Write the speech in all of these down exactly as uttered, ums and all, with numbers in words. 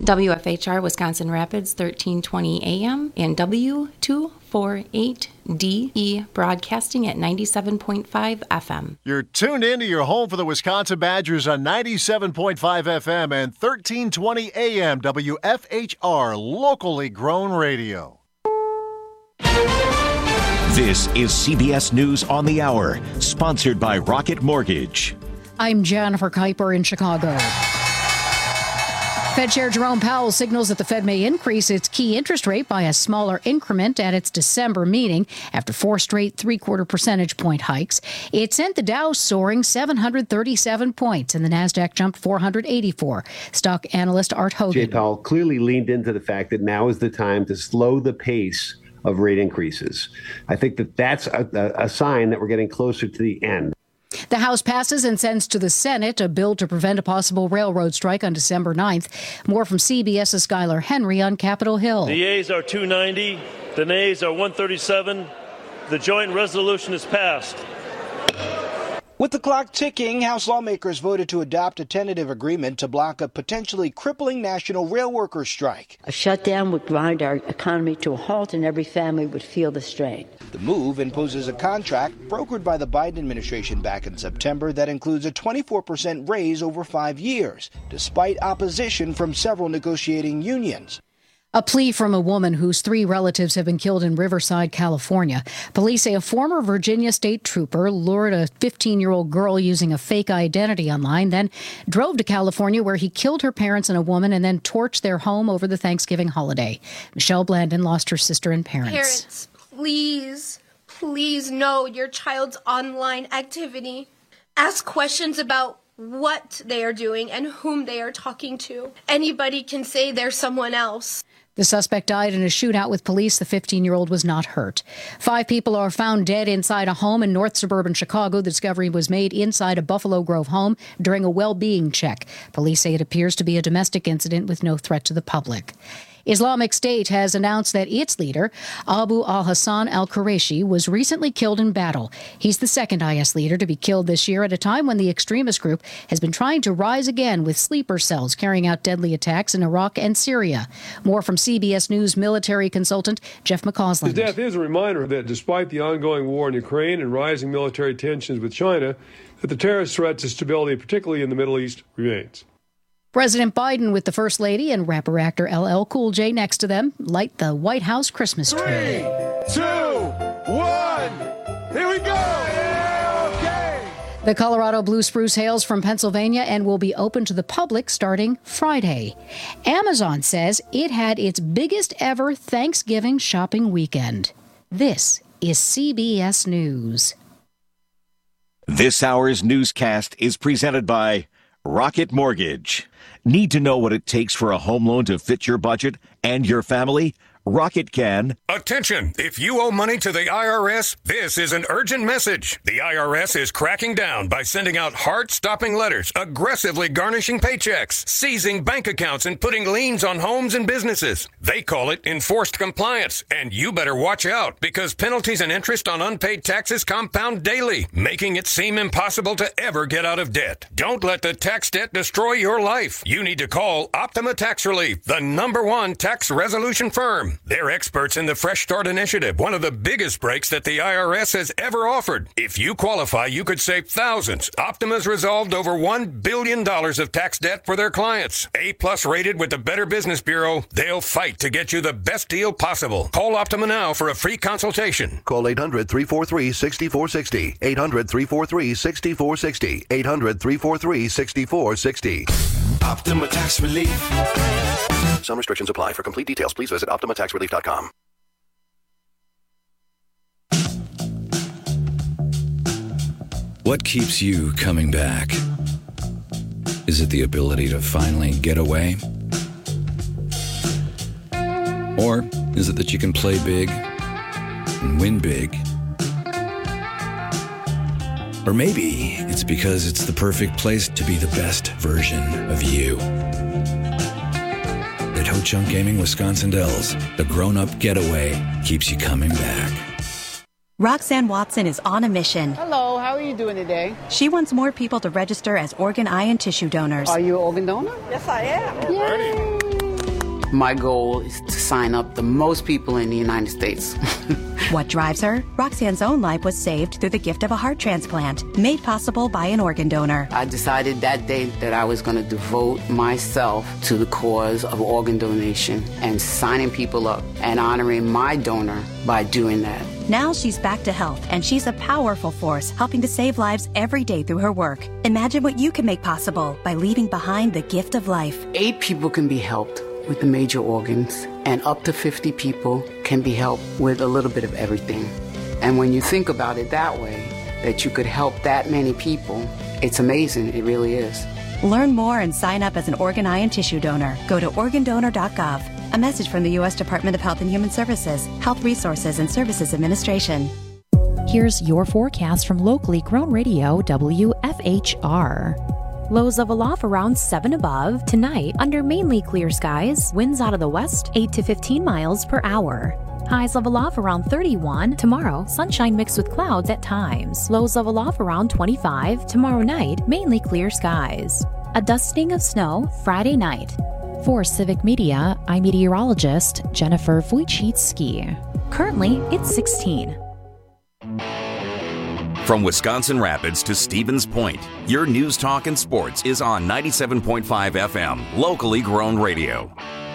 W F H R Wisconsin Rapids, thirteen twenty A M, and W two forty-eight D E broadcasting at ninety-seven point five F M. You're tuned in to your home for the Wisconsin Badgers on ninety-seven point five F M and thirteen twenty A M W F H R, locally grown radio. This is C B S News on the Hour, sponsored by Rocket Mortgage. I'm Jennifer Kuiper in Chicago. Fed Chair Jerome Powell signals that the Fed may increase its key interest rate by a smaller increment at its December meeting after four straight three-quarter percentage point hikes. It sent the Dow soaring seven hundred thirty-seven points and the Nasdaq jumped four hundred eighty-four. Stock analyst Art Hogan. Jay Powell clearly leaned into the fact that now is the time to slow the pace of rate increases. I think that that's a, a, a sign that we're getting closer to the end. The House passes and sends to the Senate a bill to prevent a possible railroad strike on December ninth. More from CBS's Skylar Henry on Capitol Hill. The yeas are two ninety, the nays are one thirty-seven. The joint resolution is passed. With the clock ticking, House lawmakers voted to adopt a tentative agreement to block a potentially crippling national rail workers strike. A shutdown would grind our economy to a halt and every family would feel the strain. The move imposes a contract brokered by the Biden administration back in September that includes a twenty-four percent raise over five years, despite opposition from several negotiating unions. A plea from a woman whose three relatives have been killed in Riverside, California. Police say a former Virginia state trooper lured a fifteen-year-old girl using a fake identity online, then drove to California where he killed her parents and a woman and then torched their home over the Thanksgiving holiday. Michelle Blandon lost her sister and parents. Parents, please, please know your child's online activity. Ask questions about what they are doing and whom they are talking to. Anybody can say they're someone else. The suspect died in a shootout with police. The fifteen-year-old was not hurt. Five people are found dead inside a home in north suburban Chicago. The discovery was made inside a Buffalo Grove home during a well-being check. Police say it appears to be a domestic incident with no threat to the public. Islamic State has announced that its leader, Abu al-Hassan al-Qurayshi, was recently killed in battle. He's the second I S leader to be killed this year at a time when the extremist group has been trying to rise again with sleeper cells carrying out deadly attacks in Iraq and Syria. More from C B S News military consultant Jeff McCausland. His death is a reminder that despite the ongoing war in Ukraine and rising military tensions with China, that the terrorist threat to stability, particularly in the Middle East, remains. President Biden with the First Lady and rapper actor L L Cool J next to them light the White House Christmas tree. Three, two, one, here we go! Yeah, okay. The Colorado Blue Spruce hails from Pennsylvania and will be open to the public starting Friday. Amazon says it had its biggest ever Thanksgiving shopping weekend. This is C B S News. This hour's newscast is presented by Rocket Mortgage. Need to know what it takes for a home loan to fit your budget and your family? Rocket can. Attention! If you owe money to the I R S, this is an urgent message. The I R S is cracking down by sending out heart-stopping letters, aggressively garnishing paychecks, seizing bank accounts, and putting liens on homes and businesses. They call it enforced compliance, and you better watch out because penalties and interest on unpaid taxes compound daily, making it seem impossible to ever get out of debt. Don't let the tax debt destroy your life. You need to call Optima Tax Relief, the number one tax resolution firm. They're experts in the Fresh Start Initiative, one of the biggest breaks that the I R S has ever offered. If you qualify, you could save thousands. Optima's resolved over one billion dollars of tax debt for their clients. A-plus rated with the Better Business Bureau, they'll fight to get you the best deal possible. Call Optima now for a free consultation. Call eight hundred, three four three, six four six zero. eight hundred, three four three, six four six zero. eight hundred, three four three, six four six zero. Optima Tax Relief. Some restrictions apply. For complete details, please visit optima tax relief dot com. What keeps you coming back? Is it the ability to finally get away? Or is it that you can play big and win big? Or maybe it's because it's the perfect place to be the best version of you. At Ho Chunk Gaming Wisconsin Dells, the grown-up getaway keeps you coming back. Roxanne Watson is on a mission. Hello, how are you doing today? She wants more people to register as organ, eye, and tissue donors. Are you an organ donor? Yes, I am. Yay. My goal is to sign up the most people in the United States. What drives her? Roxanne's own life was saved through the gift of a heart transplant, made possible by an organ donor. I decided that day that I was going to devote myself to the cause of organ donation and signing people up and honoring my donor by doing that. Now she's back to health, and she's a powerful force helping to save lives every day through her work. Imagine what you can make possible by leaving behind the gift of life. Eight people can be helped with the major organs, and up to fifty people can be helped with a little bit of everything. And when you think about it that way, that you could help that many people, it's amazing. It really is. Learn more and sign up as an organ, eye, and tissue donor. Go to organ donor dot gov. A message from the U S Department of Health and Human Services, Health Resources and Services Administration. Here's your forecast from locally grown radio W F H R. Lows of aloft around seven above. Tonight, under mainly clear skies, winds out of the west, eight to fifteen miles per hour. Highs level off around thirty-one. Tomorrow, sunshine mixed with clouds at times. Lows level off around twenty-five. Tomorrow night, mainly clear skies. A dusting of snow Friday night. For Civic Media, I'm meteorologist Jennifer Wojcicki. Currently, it's sixteen. From Wisconsin Rapids to Stevens Point, your news, talk, and sports is on ninety-seven point five F M, locally grown radio.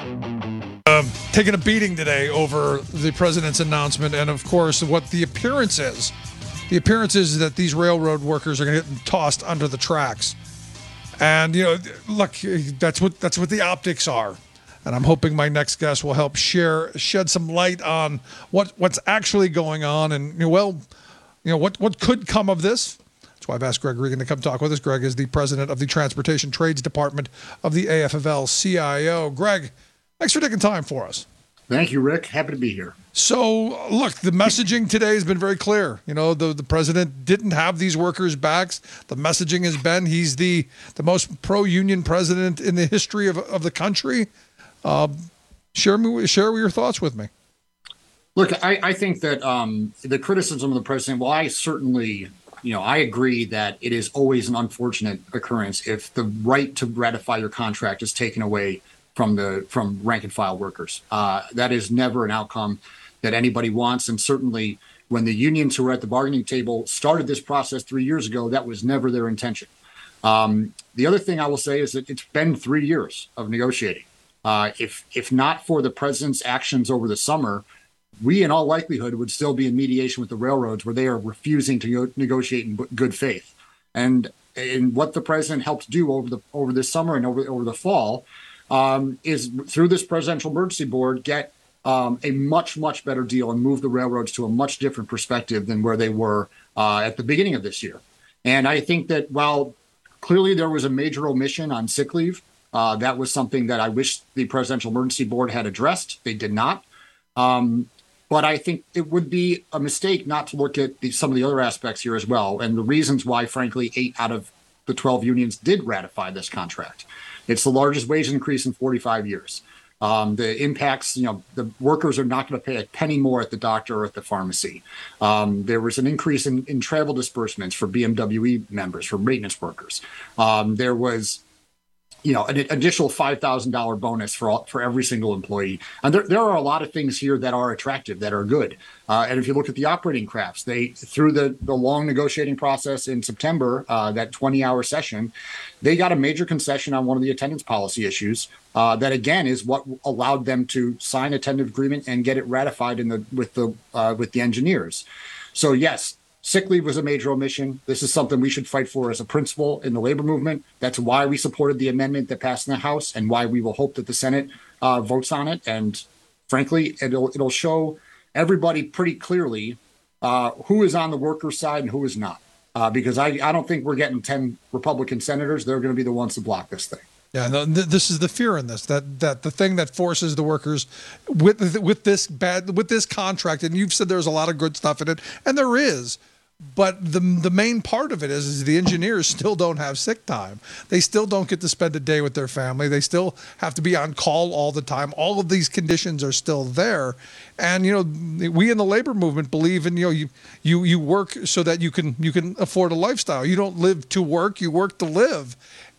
Uh, taking a beating today over the president's announcement and, of course, what the appearance is. The appearance is that these railroad workers are going to get tossed under the tracks. And, you know, look, that's what that's what the optics are. And I'm hoping my next guest will help share shed some light on what, what's actually going on and, you know, well, you know, what, what could come of this? That's why I've asked Greg Regan to come talk with us. Greg is the president of the Transportation Trades Department of the A F F L C I O. Greg, thanks for taking time for us. Thank you, Rick. Happy to be here. So, look, the messaging today has been very clear. You know, the, the president didn't have these workers' backs. The messaging has been he's the, the most pro-union president in the history of, of the country. Uh, share, me, share your thoughts with me. Look, I, I think that um, the criticism of the president, well, I certainly, you know, I agree that it is always an unfortunate occurrence if the right to ratify your contract is taken away from the from rank and file workers. Uh, that is never an outcome that anybody wants. And certainly when the unions who were at the bargaining table started this process three years ago, that was never their intention. Um, the other thing I will say is that it's been three years of negotiating. Uh, if if not for the president's actions over the summer, we in all likelihood would still be in mediation with the railroads where they are refusing to go- negotiate in good faith. And, and what the president helped do over the over this summer and over, over the fall um, is through this presidential emergency board, get um, a much, much better deal and move the railroads to a much different perspective than where they were uh, at the beginning of this year. And I think that while clearly there was a major omission on sick leave, uh, that was something that I wish the presidential emergency board had addressed. They did not. Um, But I think it would be a mistake not to look at the, some of the other aspects here as well, and the reasons why, frankly, eight out of the twelve unions did ratify this contract. It's the largest wage increase in forty-five years. Um, the impacts, you know, the workers are not going to pay a penny more at the doctor or at the pharmacy. Um, there was an increase in, in travel disbursements for B M W E members, for maintenance workers. Um, there was you know, an additional five thousand dollars bonus for all, for every single employee. And there, there are a lot of things here that are attractive, that are good. Uh, and if you look at the operating crafts, they, through the, the long negotiating process in September, uh, that twenty hour session, they got a major concession on one of the attendance policy issues. Uh, that again is what allowed them to sign a tentative agreement and get it ratified in the, with the, uh, with the engineers. So yes, sick leave was a major omission. This is something we should fight for as a principle in the labor movement. That's why we supported the amendment that passed in the House and why we will hope that the Senate uh, votes on it. And frankly, it'll it'll show everybody pretty clearly uh, who is on the workers' side and who is not. Uh, because I, I don't think we're getting ten Republican senators. They're going to be the ones to block this thing. Yeah, no, th- this is the fear in this, that that the thing that forces the workers with with this bad with this contract, and you've said there's a lot of good stuff in it, and there is. But the the main part of it is, is the engineers still don't have sick time. They still don't get to spend a day with their family. They still have to be on call all the time. All of these conditions are still there. And, you know, we in the labor movement believe in, you know, you you, you work so that you can you can afford a lifestyle. You don't live to work, you work to live.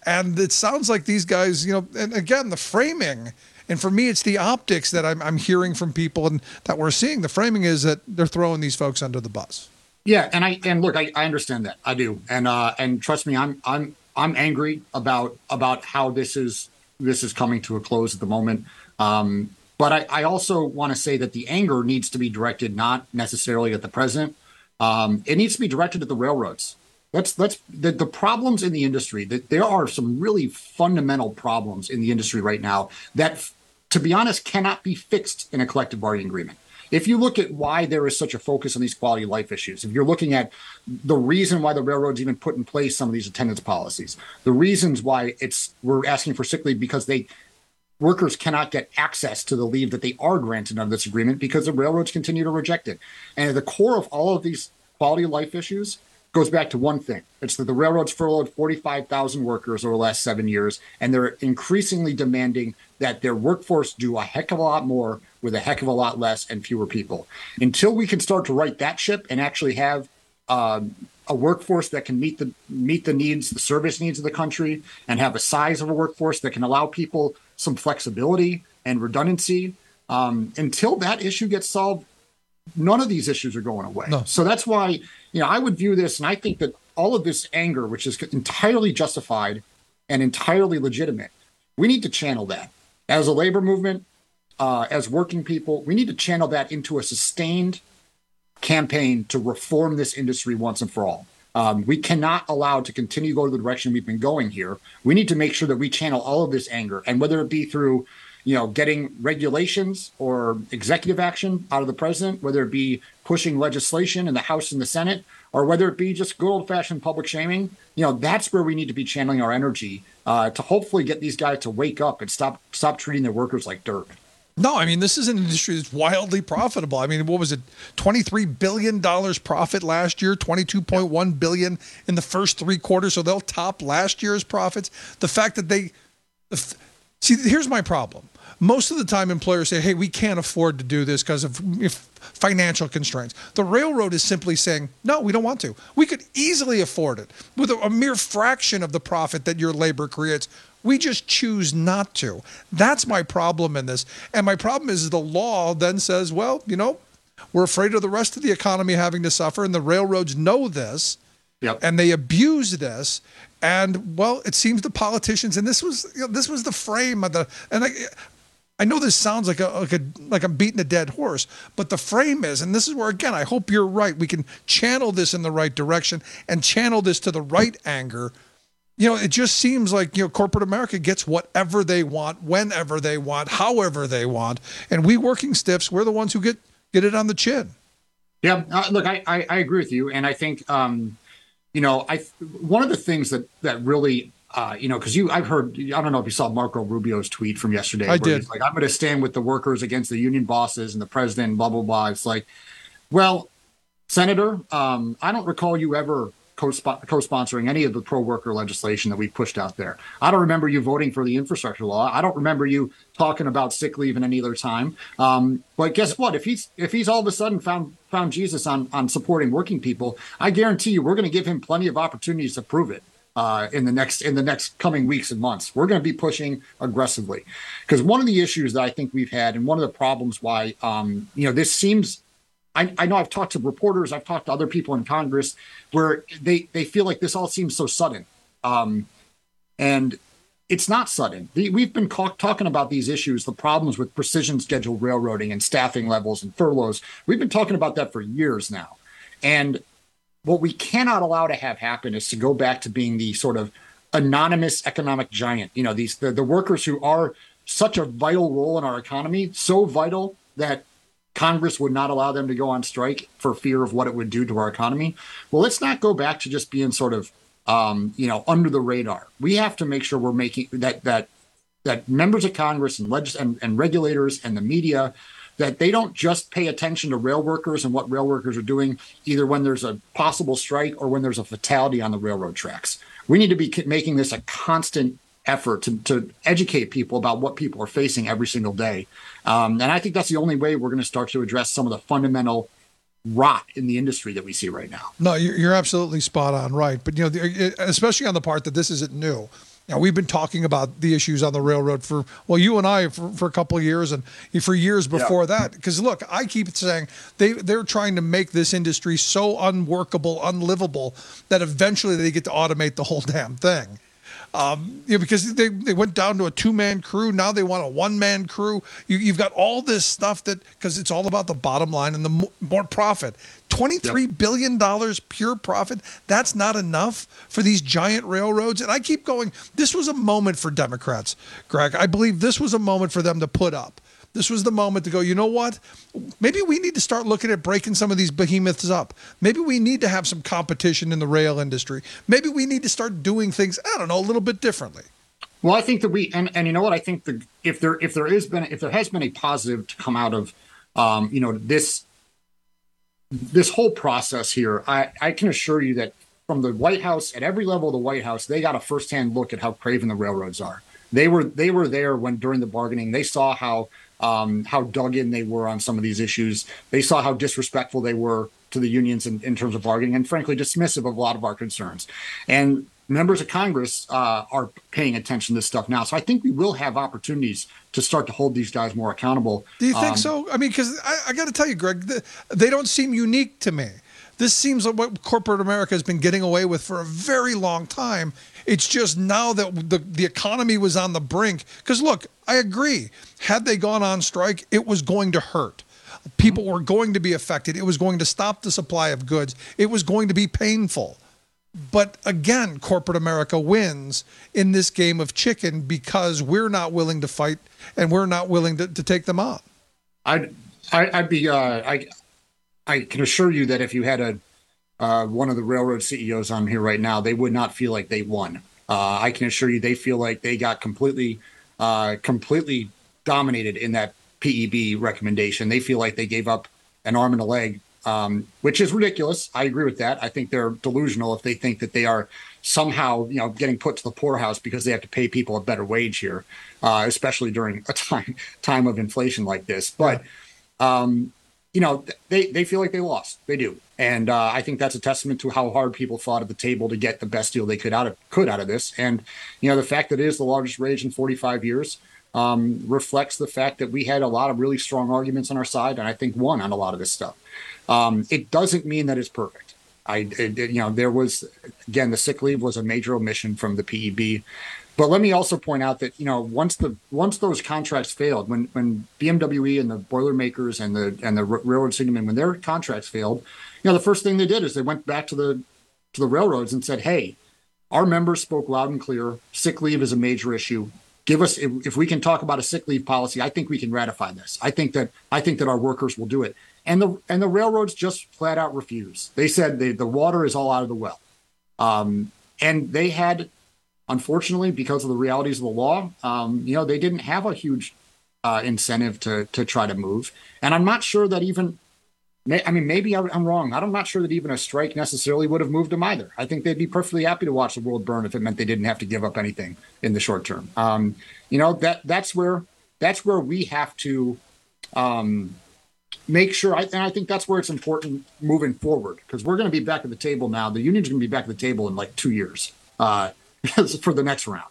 And it sounds like these guys, you know, and again, the framing, and for me, it's the optics that I'm, I'm hearing from people and that we're seeing. The framing is that they're throwing these folks under the bus. Yeah, and I and look, I, I understand that. I do, and uh, and trust me, I'm I'm I'm angry about about how this is this is coming to a close at the moment. Um, but I, I also want to say that the anger needs to be directed not necessarily at the president. Um, it needs to be directed at the railroads. Let's let's the, the problems in the industry. That there are some really fundamental problems in the industry right now that, to be honest, cannot be fixed in a collective bargaining agreement. If you look at why there is such a focus on these quality of life issues, if you're looking at the reason why the railroads even put in place some of these attendance policies, the reasons why it's we're asking for sick leave because they workers cannot get access to the leave that they are granted under this agreement because the railroads continue to reject it. And at the core of all of these quality of life issues goes back to one thing. It's that the railroads furloughed forty-five thousand workers over the last seven years, and they're increasingly demanding that their workforce do a heck of a lot more with a heck of a lot less and fewer people. Until we can start to right that ship and actually have um, a workforce that can meet the meet the needs, the service needs of the country, and have a size of a workforce that can allow people some flexibility and redundancy, um, until that issue gets solved, none of these issues are going away. No. So that's why, you know, I would view this, and I think that all of this anger, which is entirely justified and entirely legitimate, we need to channel that. As a labor movement, uh, as working people, we need to channel that into a sustained campaign to reform this industry once and for all. Um, we cannot allow it to continue to go to the direction we've been going here. We need to make sure that we channel all of this anger, and whether it be through, you know, getting regulations or executive action out of the president, whether it be pushing legislation in the House and the Senate, or whether it be just good old-fashioned public shaming, you know, that's where we need to be channeling our energy uh, to hopefully get these guys to wake up and stop stop treating their workers like dirt. No, I mean, this is an industry that's wildly profitable. I mean, what was it? twenty-three billion dollars profit last year, twenty-two point one billion dollars in the first three quarters. So they'll top last year's profits. The fact that they, see, here's my problem. Most of the time employers say, hey, we can't afford to do this because of financial constraints. The railroad is simply saying, no, we don't want to. We could easily afford it with a, a mere fraction of the profit that your labor creates. We just choose not to. That's my problem in this. And my problem is the law then says, well, you know, we're afraid of the rest of the economy having to suffer, and the railroads know this, yep. and they abuse this. And, well, it seems the politicians, and this was you know, this was the frame of the, and I, I know this sounds like a, like a like I'm beating a dead horse, but the frame is, and this is where, again, I hope you're right. We can channel this in the right direction and channel this to the right anger. You know, it just seems like, you know, corporate America gets whatever they want, whenever they want, however they want. And we working stiffs, we're the ones who get, get it on the chin. Yeah, uh, look, I, I, I agree with you. And I think, um, you know, I one of the things that, that really, uh, you know, because you, I've heard, I don't know if you saw Marco Rubio's tweet from yesterday. I did. He's like, I'm going to stand with the workers against the union bosses and the president, blah, blah, blah. It's like, well, Senator, um, I don't recall you ever co-sponsoring any of the pro-worker legislation that we pushed out there. I don't remember you voting for the infrastructure law. I don't remember you talking about sick leave in any other time. Um, but guess what? If he's if he's all of a sudden found found Jesus on on supporting working people, I guarantee you we're going to give him plenty of opportunities to prove it uh, in the next in the next coming weeks and months. We're going to be pushing aggressively, because one of the issues that I think we've had, and one of the problems why um, you know this seems. I, I know I've talked to reporters, I've talked to other people in Congress where they, they feel like this all seems so sudden. Um, and it's not sudden. The, we've been ca- talking about these issues, the problems with precision scheduled railroading and staffing levels and furloughs. We've been talking about that for years now. And what we cannot allow to have happen is to go back to being the sort of anonymous economic giant. You know, these the, the workers who are such a vital role in our economy, so vital that Congress would not allow them to go on strike for fear of what it would do to our economy. Well, let's not go back to just being sort of, um, you know, under the radar. We have to make sure we're making that that that members of Congress and, legis- and and regulators and the media, that they don't just pay attention to rail workers and what rail workers are doing, either when there's a possible strike or when there's a fatality on the railroad tracks. We need to be making this a constant effort to, to educate people about what people are facing every single day. Um, and I think that's the only way we're going to start to address some of the fundamental rot in the industry that we see right now. No, you're, you're absolutely spot on right. But, you know, the, especially on the part that this isn't new. Now, we've been talking about the issues on the railroad for, well, you and I for, for a couple of years and for years before yeah. that. Because, look, I keep saying they, they're trying to make this industry so unworkable, unlivable, that eventually they get to automate the whole damn thing. Um, you know, because they, they went down to a two-man crew. Now they want a one-man crew. You, you've got all this stuff that, because it's all about the bottom line and the mo- more profit. twenty-three yep. billion dollars pure profit. That's not enough for these giant railroads. And I keep going, this was a moment for Democrats, Greg. I believe this was a moment for them to put up. This was the moment to go, you know what? Maybe we need to start looking at breaking some of these behemoths up. Maybe we need to have some competition in the rail industry. Maybe we need to start doing things, I don't know, a little bit differently. Well, I think that we, and, and you know what? I think that if there if there is been if there has been a positive to come out of, um, you know, this this whole process here, I, I can assure you that from the White House, at every level of the White House, they got a firsthand look at how craven the railroads are. They were they were there when during the bargaining. They saw how um, how dug in they were on some of these issues. They saw how disrespectful they were to the unions in, in terms of bargaining, and frankly dismissive of a lot of our concerns. And members of Congress uh, are paying attention to this stuff now. So I think we will have opportunities to start to hold these guys more accountable. Do you think um, so? I mean, because I, I got to tell you, Greg, they don't seem unique to me. This seems like what corporate America has been getting away with for a very long time. It's just now that the, the economy was on the brink. Because, look, I agree. Had they gone on strike, it was going to hurt. People were going to be affected. It was going to stop the supply of goods. It was going to be painful. But again, corporate America wins in this game of chicken because we're not willing to fight and we're not willing to, to take them on. I'd, I'd be, uh, I, I can assure you that if you had a uh, one of the railroad C E Os on here right now, they would not feel like they won. Uh, I can assure you they feel like they got completely, uh, completely dominated in that P E B recommendation. They feel like they gave up an arm and a leg, um, which is ridiculous. I agree with that. I think they're delusional if they think that they are somehow, you know, getting put to the poorhouse because they have to pay people a better wage here, uh, especially during a time time of inflation like this. But um, you know, they, they feel like they lost. They do. And uh, I think that's a testament to how hard people fought at the table to get the best deal they could out of could out of this. And, you know, the fact that it is the largest wage in forty-five years um, reflects the fact that we had a lot of really strong arguments on our side, and I think won on a lot of this stuff. Um, it doesn't mean that it's perfect. I, it, you know, there was, again, the sick leave was a major omission from the P E B. But let me also point out that, you know, once the once those contracts failed, when when B M W E and the Boilermakers and the and the railroad signalmen, when their contracts failed, you know, the first thing they did is they went back to the to the railroads and said, hey, our members spoke loud and clear. Sick leave is a major issue. Give us if, if we can talk about a sick leave policy, I think we can ratify this. I think that I think that our workers will do it. And the and the railroads just flat out refused. They said they, the water is all out of the well. Um, and they had, unfortunately, because of the realities of the law, um, you know, they didn't have a huge uh, incentive to to try to move. And I'm not sure that even, I mean, maybe I'm wrong. I'm not sure that even a strike necessarily would have moved them either. I think they'd be perfectly happy to watch the world burn if it meant they didn't have to give up anything in the short term. Um, you know, that that's where that's where we have to um, make sure. I, and I think that's where it's important moving forward, because we're going to be back at the table now. The union's going to be back at the table in like two years. Uh, for the next round.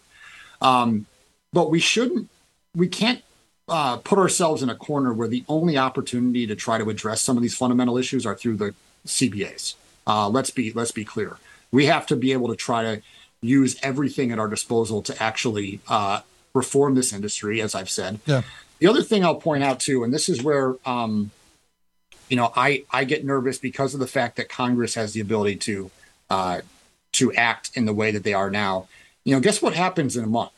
Um, but we shouldn't, we can't uh, put ourselves in a corner where the only opportunity to try to address some of these fundamental issues are through the C B As. Uh, let's be, let's be clear. We have to be able to try to use everything at our disposal to actually uh, reform this industry, as I've said. Yeah. The other thing I'll point out too, and this is where, um, you know, I, I get nervous because of the fact that Congress has the ability to, uh, to act in the way that they are now. You know, guess what happens in a month?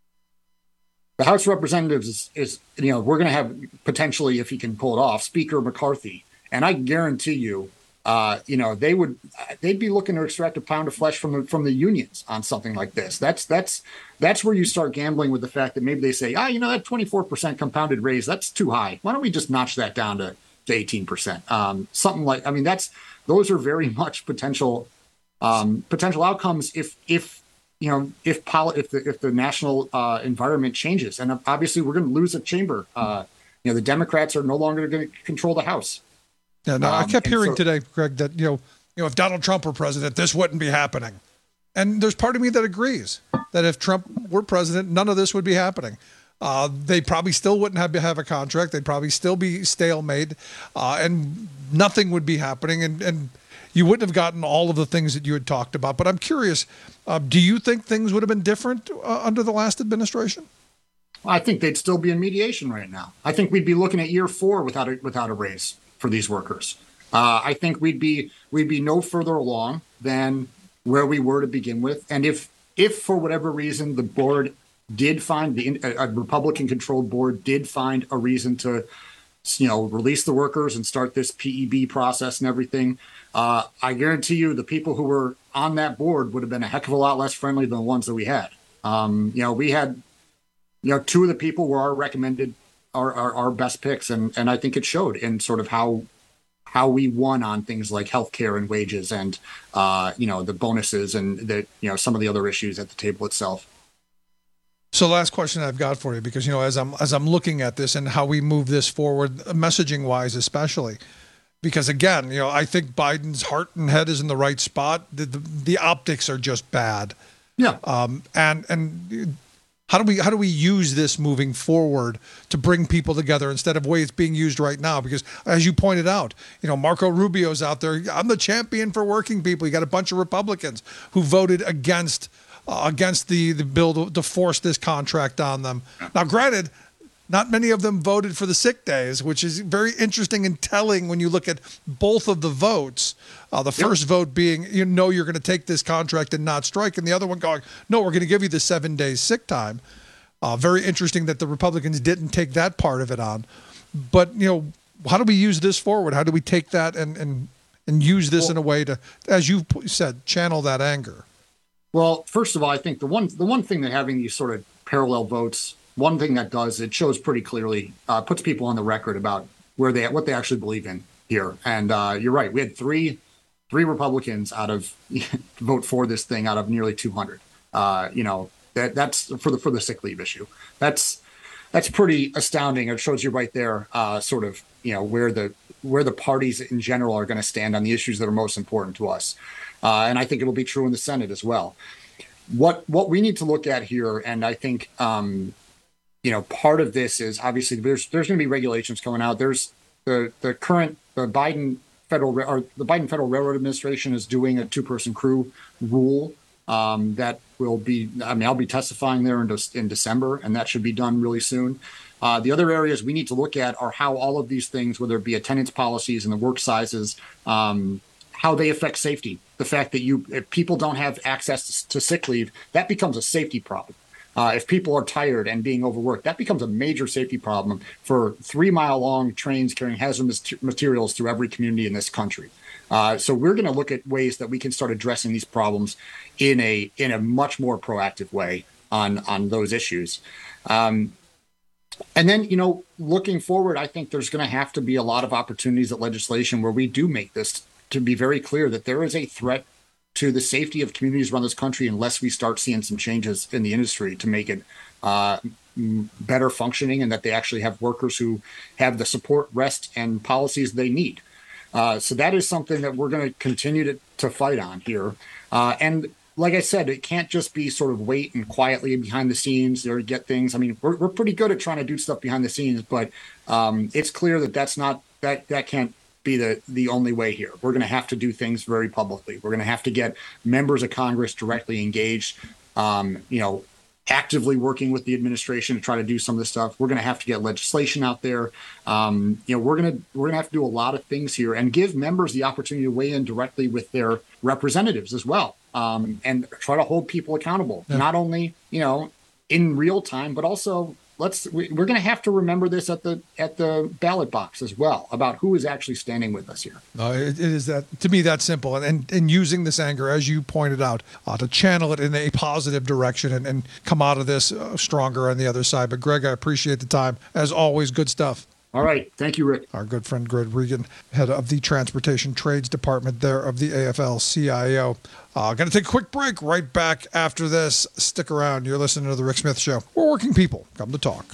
The House of Representatives is, is you know, we're going to have potentially, if he can pull it off, Speaker McCarthy. And I guarantee you, uh, you know, they would, they'd be looking to extract a pound of flesh from the, from the unions on something like this. That's, that's, that's where you start gambling with the fact that maybe they say, ah, you know, that twenty-four percent compounded raise, that's too high. Why don't we just notch that down to, to eighteen percent? Um, something like, I mean, that's, those are very much potential Um, potential outcomes if, if you know, if poli- if the if the national uh, environment changes, and obviously we're going to lose a chamber. Uh, you know, the Democrats are no longer going to control the House. Yeah, no, um, I kept hearing so, today, Greg, that you know, you know, if Donald Trump were president, this wouldn't be happening, and there's part of me that agrees. that if Trump were president, none of this would be happening. Uh, they probably still wouldn't have to have a contract. They'd probably still be stalemate, uh, and nothing would be happening. And, and you wouldn't have gotten all of the things that you had talked about. But I'm curious, uh, do you think things would have been different uh, under the last administration? I think they'd still be in mediation right now. I think we'd be looking at year four without a, without a raise for these workers. Uh, I think we'd be we'd be no further along than where we were to begin with. And if if for whatever reason the board did find the a Republican-controlled board did find a reason to, you know, release the workers and start this P E B process and everything, uh, I guarantee you the people who were on that board would have been a heck of a lot less friendly than the ones that we had. Um, you know, we had, you know, two of the people were our recommended, our, our, our best picks, and and I think it showed in sort of how how we won on things like healthcare and wages and uh, you know, the bonuses and the, you know, some of the other issues at the table itself. So last question I've got for you, because, you know, as I'm as I'm looking at this and how we move this forward, messaging wise, especially, because again, you know, I think Biden's heart and head is in the right spot. The the, the optics are just bad. Yeah. Um. And and how do we how do we use this moving forward to bring people together instead of the way it's being used right now? Because as you pointed out, you know, Marco Rubio's out there. I'm the champion for working people. You got a bunch of Republicans who voted against. Uh, against the, the bill to, to force this contract on them. Now, granted, not many of them voted for the sick days, which is very interesting and telling when you look at both of the votes. Uh, the first yep. vote being, you know, you're going to take this contract and not strike, and the other one going, no, we're going to give you the seven days sick time. Uh, very interesting that the Republicans didn't take that part of it on. But, you know, how do we use this forward? How do we take that and, and, and use this well, in a way to, as you said, channel that anger? Well, first of all, I think the one the one thing that having these sort of parallel votes, one thing that does, it shows pretty clearly, uh, puts people on the record about where they what they actually believe in here. And uh, you're right, we had three three Republicans out of vote for this thing out of nearly two hundred. Uh, you know, that that's for the for the sick leave issue. That's that's pretty astounding. It shows you right there, uh, sort of, you know, where the where the parties in general are going to stand on the issues that are most important to us. Uh, and I think it'll be true in the Senate as well. What what we need to look at here, and I think, um, you know, part of this is obviously there's there's going to be regulations coming out. There's the the current the Biden federal or the Biden Federal Railroad Administration is doing a two person crew rule um, that will be. I mean, I'll be testifying there in, de- in December, and that should be done really soon. Uh, the other areas we need to look at are how all of these things, whether it be attendance policies and the work sizes, um, how they affect safety. The fact that you, if people don't have access to sick leave, that becomes a safety problem. Uh, if people are tired and being overworked, that becomes a major safety problem for three mile long trains carrying hazardous materials through every community in this country. Uh, so we're going to look at ways that we can start addressing these problems in a in a much more proactive way on on those issues. Um, and then, you know, looking forward, I think there's going to have to be a lot of opportunities at legislation where we do make this to be very clear that there is a threat to the safety of communities around this country unless we start seeing some changes in the industry to make it uh, better functioning, and that they actually have workers who have the support, rest, and policies they need. Uh, so that is something that we're going to continue to, to fight on here. Uh, and like I said, it can't just be sort of wait and quietly behind the scenes or get things. I mean, we're, we're pretty good at trying to do stuff behind the scenes, but um, it's clear that that's not that that can't be the the only way here. We're going to have to do things very publicly. We're going to have to get members of Congress directly engaged, um, you know, actively working with the administration to try to do some of this stuff. We're going to have to get legislation out there. Um, you know, we're going to we're going to have to do a lot of things here and give members the opportunity to weigh in directly with their representatives as well, um, and try to hold people accountable, yeah. Not only, you know, in real time, but also let's we, we're going to have to remember this at the at the ballot box as well about who is actually standing with us here. Uh, it, it is that to me that simple, and, and and using this anger, as you pointed out, uh, to channel it in a positive direction and, and come out of this uh, stronger on the other side. But Greg, I appreciate the time as always. Good stuff. All right. Thank you, Rick. Our good friend Greg Regan, head of the Transportation Trades Department there of the A F L C I O. Uh, going to take a quick break. Right back after this. Stick around. You're listening to The Rick Smith Show. We're working people. Come to talk.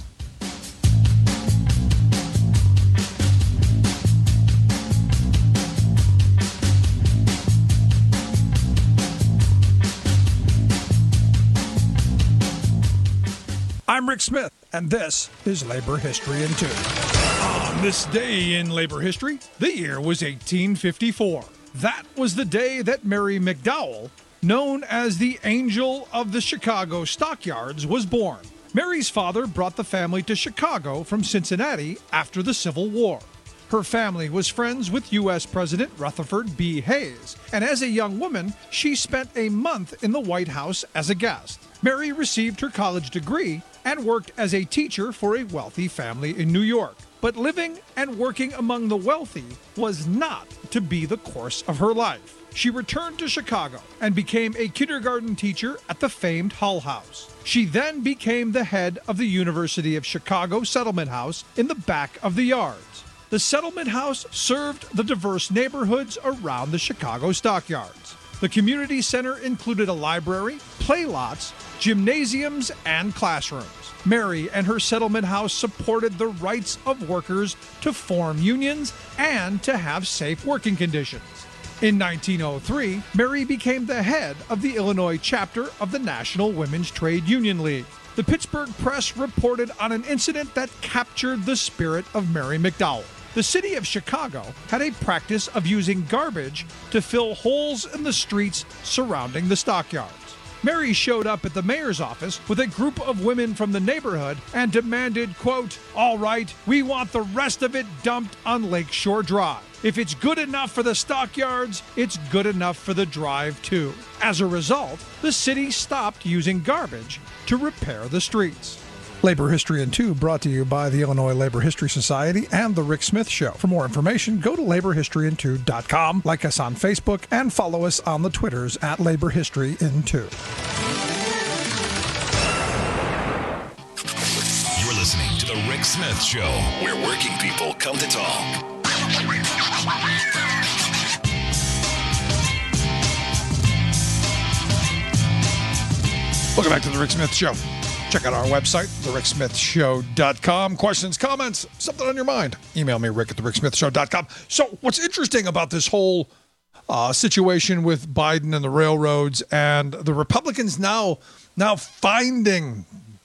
I'm Rick Smith, and this is Labor History in Two. On this day in labor history, the year was eighteen fifty-four. That was the day that Mary McDowell, known as the Angel of the Chicago Stockyards, was born. Mary's father brought the family to Chicago from Cincinnati after the Civil War. Her family was friends with U S President Rutherford B. Hayes, and as a young woman, she spent a month in the White House as a guest. Mary received her college degree and worked as a teacher for a wealthy family in New York. But living and working among the wealthy was not to be the course of her life. She returned to Chicago and became a kindergarten teacher at the famed Hull House. She then became the head of the University of Chicago Settlement House in the back of the yards. The Settlement House served the diverse neighborhoods around the Chicago Stockyards. The community center included a library, play lots, gymnasiums, and classrooms. Mary and her settlement house supported the rights of workers to form unions and to have safe working conditions. In nineteen oh three, Mary became the head of the Illinois chapter of the National Women's Trade Union League. The Pittsburgh Press reported on an incident that captured the spirit of Mary McDowell. The city of Chicago had a practice of using garbage to fill holes in the streets surrounding the stockyards. Mary showed up at the mayor's office with a group of women from the neighborhood and demanded, quote, "All right, we want the rest of it dumped on Lakeshore Drive. If it's good enough for the stockyards, it's good enough for the drive too." As a result, the city stopped using garbage to repair the streets. Labor History in Two brought to you by the Illinois Labor History Society and The Rick Smith Show. For more information, go to labor history in two dot com, like us on Facebook, and follow us on the Twitters at Labor History in Two. You're listening to The Rick Smith Show, where working people come to talk. Welcome back to The Rick Smith Show. Check out our website, the rick smith show dot com. Questions, comments, something on your mind. Email me, rick at the rick smith show dot com. So what's interesting about this whole uh, situation with Biden and the railroads and the Republicans now now finding,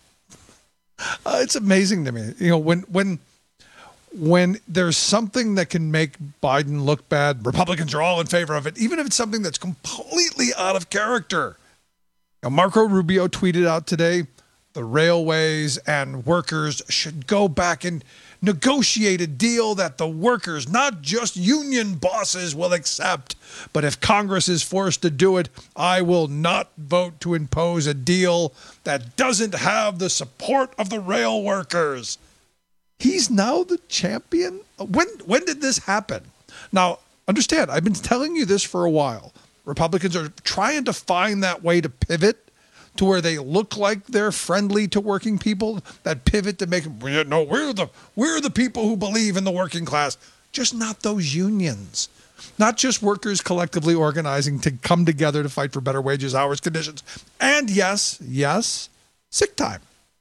uh, it's amazing to me. You know, when when when there's something that can make Biden look bad, Republicans are all in favor of it, even if it's something that's completely out of character. Now, Marco Rubio tweeted out today, the railways and workers should go back and negotiate a deal that the workers, not just union bosses, will accept. But if Congress is forced to do it, I will not vote to impose a deal that doesn't have the support of the rail workers. He's now the champion? When, when did this happen? Now, understand, I've been telling you this for a while. Republicans are trying to find that way to pivot to where they look like they're friendly to working people, that pivot to make them, no, we're the, we're the people who believe in the working class, just not those unions. Not just workers collectively organizing to come together to fight for better wages, hours, conditions, and yes, yes, sick time.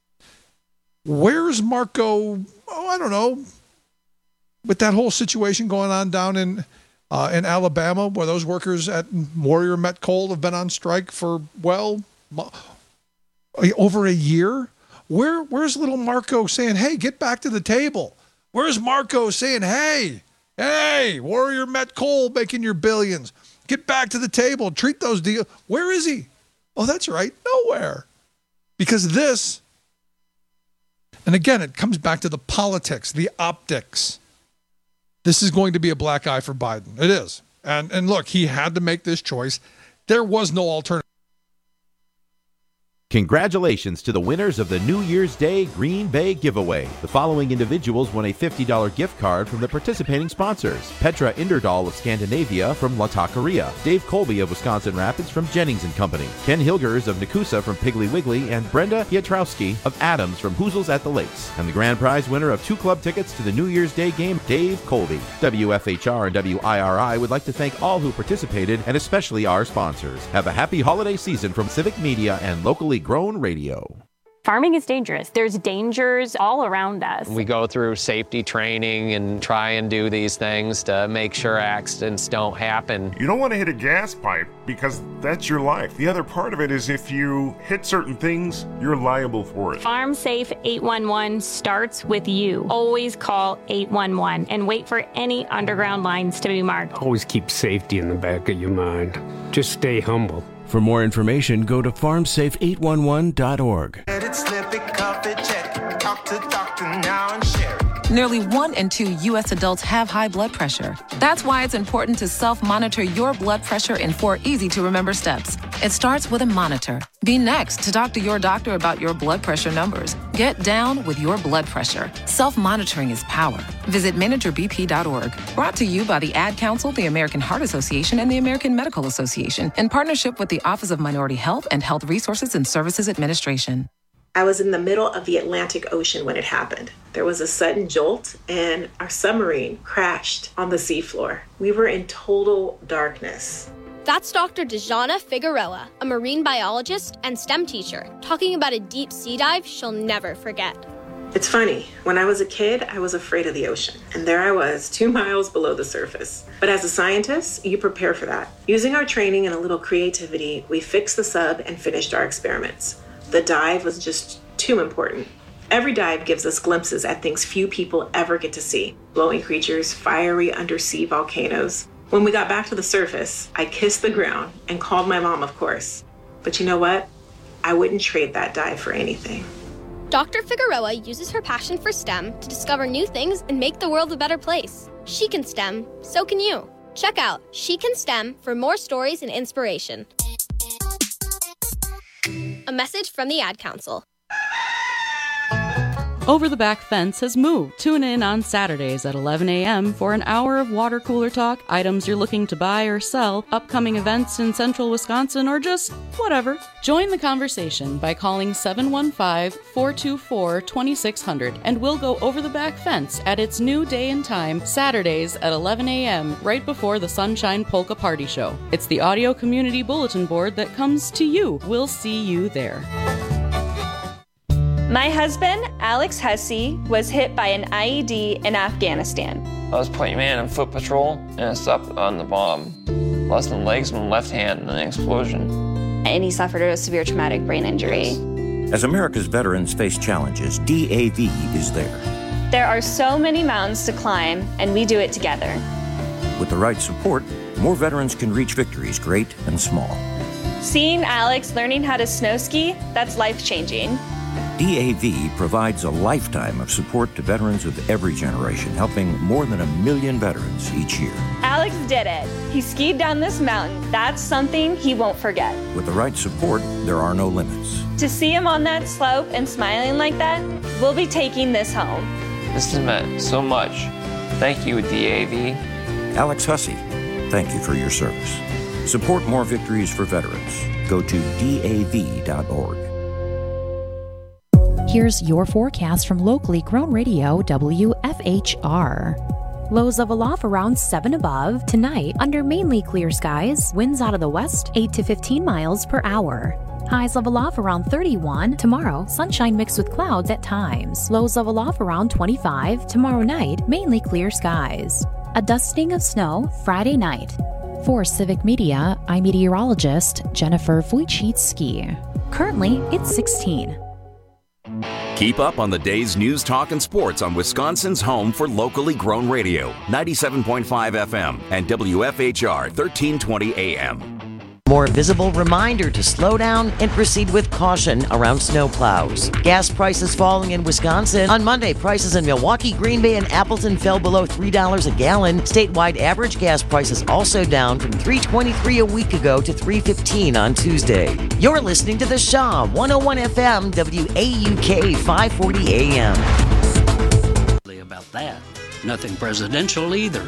Where's Marco, oh, I don't know, with that whole situation going on down in uh, in Alabama, where those workers at Warrior Met Coal have been on strike for, well, over a year? Where, where's little Marco saying, hey, get back to the table? Where's Marco saying, hey, hey, Warrior Met Coal making your billions. Get back to the table. Treat those deals. Where is he? Oh, that's right. Nowhere. Because this, and again, it comes back to the politics, the optics. This is going to be a black eye for Biden. It is. And, and look, he had to make this choice. There was no alternative. Congratulations to the winners of the New Year's Day Green Bay giveaway. The following individuals won a fifty dollars gift card from the participating sponsors. Petra Inderdahl of Scandinavia from La Taqueria, Dave Colby of Wisconsin Rapids from Jennings and Company, Ken Hilgers of Nakusa from Piggly Wiggly, and Brenda Pietrowski of Adams from Hoozles at the Lakes. And the grand prize winner of two club tickets to the New Year's Day game, Dave Colby. W F H R and W I R I would like to thank all who participated and especially our sponsors. Have a happy holiday season from Civic Media and locally grown radio. Farming is dangerous. There's dangers all around us. We go through safety training and try and do these things to make sure accidents don't happen. You don't want to hit a gas pipe because that's your life. The other part of it is if you hit certain things, you're liable for it. Farm Safe eight one one starts with you. Always call eight one one and wait for any underground lines to be marked. Always keep safety in the back of your mind. Just stay humble. For more information, go to farm safe eight one one dot org. Nearly one in two U S adults have high blood pressure. That's why it's important to self-monitor your blood pressure in four easy-to-remember steps. It starts with a monitor. Be next to talk to your doctor about your blood pressure numbers. Get down with your blood pressure. Self-monitoring is power. Visit manager b p dot org. Brought to you by the Ad Council, the American Heart Association, and the American Medical Association, in partnership with the Office of Minority Health and Health Resources and Services Administration. I was in the middle of the Atlantic Ocean when it happened. There was a sudden jolt and our submarine crashed on the seafloor. We were in total darkness. That's Doctor Dejana Figueroa, a marine biologist and STEM teacher, talking about a deep sea dive she'll never forget. It's funny, when I was a kid, I was afraid of the ocean. And there I was, two miles below the surface. But as a scientist, you prepare for that. Using our training and a little creativity, we fixed the sub and finished our experiments. The dive was just too important. Every dive gives us glimpses at things few people ever get to see. Glowing creatures, fiery undersea volcanoes. When we got back to the surface, I kissed the ground and called my mom, of course. But you know what? I wouldn't trade that dive for anything. Doctor Figueroa uses her passion for STEM to discover new things and make the world a better place. She can STEM, so can you. Check out She Can STEM for more stories and inspiration. A message from the Ad Council. Over the Back Fence has moved. Tune in on Saturdays at eleven a.m. for an hour of water cooler talk, items you're looking to buy or sell, upcoming events in central Wisconsin, or just whatever. Join the conversation by calling seven one five, four two four, two six zero zero and we'll go over the back fence at its new day and time, Saturdays at eleven a.m. right before the Sunshine Polka Party Show. It's the audio community bulletin board that comes to you. We'll see you there. My husband, Alex Hussey, was hit by an I E D in Afghanistan. I was playing man on foot patrol and I stepped on the bomb. Lost my legs and my left hand in an explosion. And he suffered a severe traumatic brain injury. As America's veterans face challenges, D A V is there. There are so many mountains to climb, and we do it together. With the right support, more veterans can reach victories great and small. Seeing Alex learning how to snow ski, that's life-changing. D A V provides a lifetime of support to veterans of every generation, helping more than a million veterans each year. Alex did it. He skied down this mountain. That's something he won't forget. With the right support, there are no limits. To see him on that slope and smiling like that, we'll be taking this home. This has meant so much. Thank you, D A V. Alex Hussey, thank you for your service. Support more victories for veterans. Go to D A V dot org. Here's your forecast from locally grown radio W F H R. Lows of aloft around seven above. Tonight, under mainly clear skies, winds out of the west, eight to fifteen miles per hour. Highs level off around thirty-one. Tomorrow, sunshine mixed with clouds at times. Lows level off around twenty-five. Tomorrow night, mainly clear skies. A dusting of snow Friday night. For Civic Media, I'm meteorologist Jennifer Wojcicki. Currently, it's sixteen. Keep up on the day's news, talk, and sports on Wisconsin's home for locally grown radio, ninety-seven point five F M and W F H R thirteen twenty A M. More visible reminder to slow down and proceed with caution around snowplows. Gas prices falling in Wisconsin. On Monday, prices in Milwaukee, Green Bay, and Appleton fell below three dollars a gallon. Statewide average gas prices also down from three dollars and twenty-three cents a week ago to three dollars and fifteen cents on Tuesday. You're listening to The Shaw, one oh one F M, W A U K, five forty A M. About that. Nothing presidential either.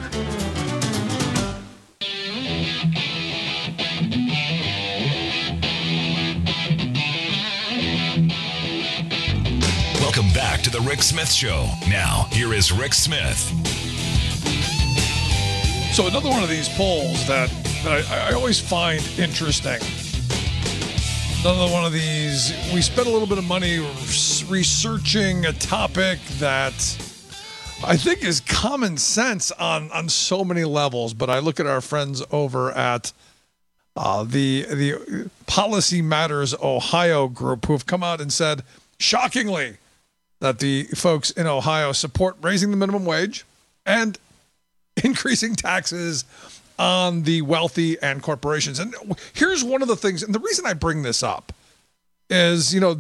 Welcome back to the Rick Smith Show. Now, here is Rick Smith. So another one of these polls that, that I, I always find interesting Another one of these. We spent a little bit of money researching a topic that I think is common sense on, on so many levels, but I look at our friends over at uh, the the Policy Matters Ohio group who have come out and said, shockingly, that the folks in Ohio support raising the minimum wage and increasing taxes on the wealthy and corporations. And here's one of the things, and the reason I bring this up is, you know,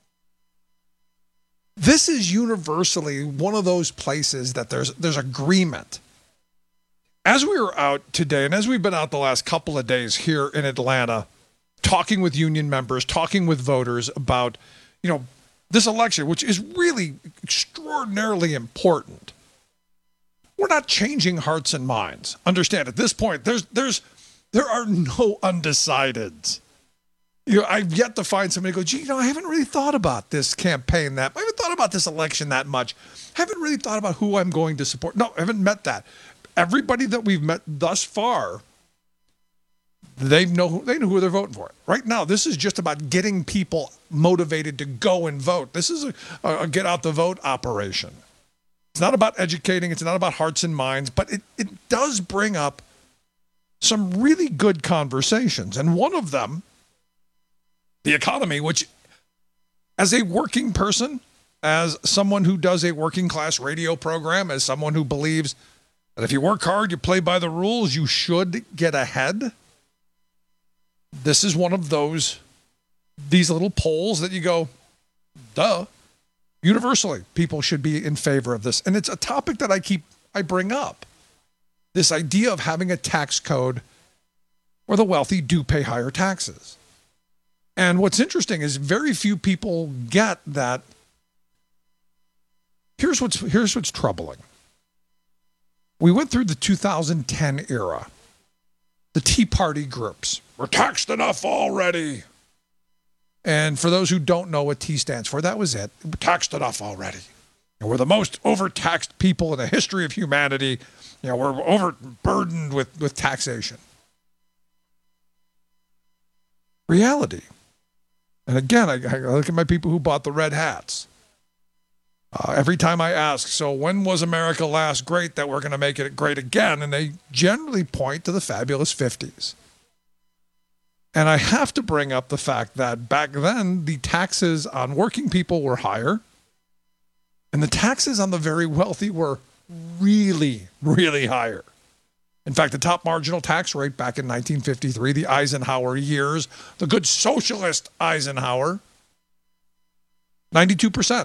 this is universally one of those places that there's there's agreement. As we were out today, and as we've been out the last couple of days here in Atlanta, talking with union members, talking with voters about, you know, this election, which is really extraordinarily important. We're not changing hearts and minds. Understand, at this point, there's there's there are no undecideds. You know, I've yet to find somebody who go, gee, you know, I haven't really thought about this campaign that, I haven't thought about this election that much. I haven't really thought about who I'm going to support. No, I haven't met that. Everybody that we've met thus far, they know they know who they're voting for. Right now, this is just about getting people motivated to go and vote. This is a, a get out the vote operation. It's not about educating. It's not about hearts and minds, but it, it does bring up some really good conversations. And one of them, the economy, which as a working person, as someone who does a working class radio program, as someone who believes that if you work hard, you play by the rules, you should get ahead. This is one of those, these little polls that you go, duh. Universally, people should be in favor of this. And it's a topic that I keep, I bring up. This idea of having a tax code where the wealthy do pay higher taxes. And what's interesting is very few people get that. Here's what's, here's what's troubling. We went through the two thousand ten era. The Tea Party groups. We're taxed enough already. And for those who don't know what T stands for, that was it. We're taxed enough already. And we're the most overtaxed people in the history of humanity. You know, we're overburdened with, with taxation. Reality. And again, I, I look at my people who bought the red hats. Uh, every time I ask, so when was America last great that we're going to make it great again? And they generally point to the fabulous fifties. And I have to bring up the fact that back then, the taxes on working people were higher, and the taxes on the very wealthy were really, really higher. In fact, the top marginal tax rate back in nineteen fifty-three, the Eisenhower years, the good socialist Eisenhower, ninety-two percent.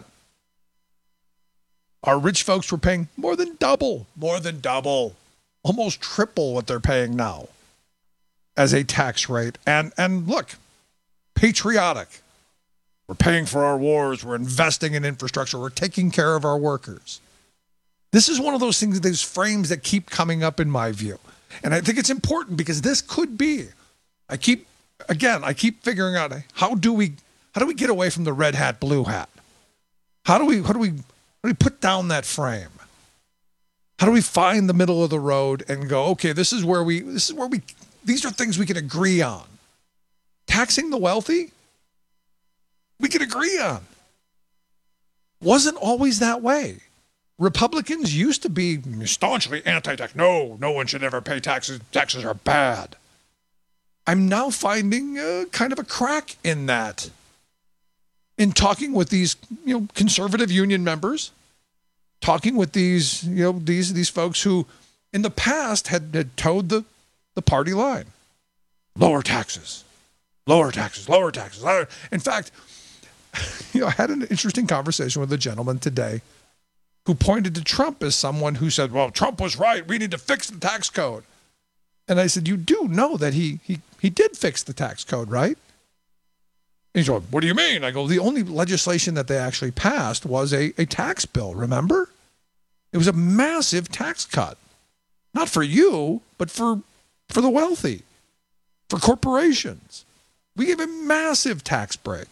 Our rich folks were paying more than double, more than double, almost triple what they're paying now as a tax rate. And and look, patriotic. We're paying for our wars. We're investing in infrastructure. We're taking care of our workers. This is one of those things, those frames that keep coming up in my view. And I think it's important because this could be, I keep, again, I keep figuring out how do we, how do we get away from the red hat, blue hat? How do we, how do we, how do we put down that frame? How do we find the middle of the road and go, okay, this is where we, this is where we, these are things we can agree on. Taxing the wealthy, we can agree on. Wasn't always that way. Republicans used to be staunchly anti-tax. No, no one should ever pay taxes. Taxes are bad. I'm now finding uh, kind of a crack in that. In talking with these, you know, conservative union members, talking with these, you know, these these folks who, in the past, had, had towed the the party line. Lower taxes, lower taxes, lower taxes. Lower. In fact, you know, I had an interesting conversation with a gentleman today who pointed to Trump as someone who said, well, Trump was right. We need to fix the tax code. And I said, you do know that he he he did fix the tax code, right? And he's going, what do you mean? I go, the only legislation that they actually passed was a, a tax bill, remember? It was a massive tax cut. Not for you, but for for the wealthy, for corporations. We gave a massive tax break.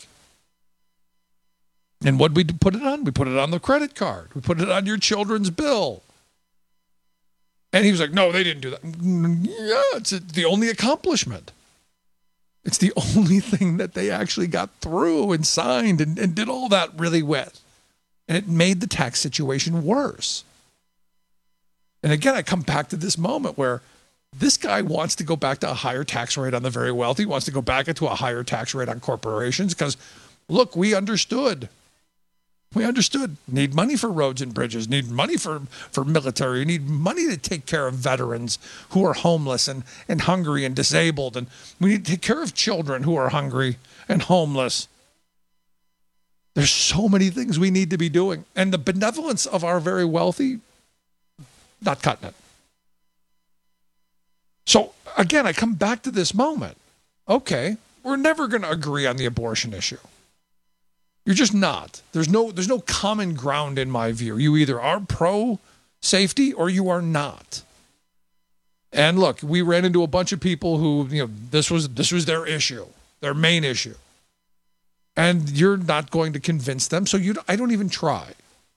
And what did we put it on? We put it on the credit card. We put it on your children's bill. And he was like, no, they didn't do that. Yeah, it's the only accomplishment. It's the only thing that they actually got through and signed and, and did all that really with. And it made the tax situation worse. And again, I come back to this moment where this guy wants to go back to a higher tax rate on the very wealthy, wants to go back into a higher tax rate on corporations because, look, we understood. We understood. Need money for roads and bridges, need money for, for military, need money to take care of veterans who are homeless and, and hungry and disabled. And we need to take care of children who are hungry and homeless. There's so many things we need to be doing. And the benevolence of our very wealthy, not cutting it. So again, I come back to this moment. Okay, we're never going to agree on the abortion issue. You're just not. There's no there's no common ground in my view. You either are pro safety or you are not. And look, we ran into a bunch of people who, you know, this was this was their issue, their main issue. And you're not going to convince them, so you I don't even try.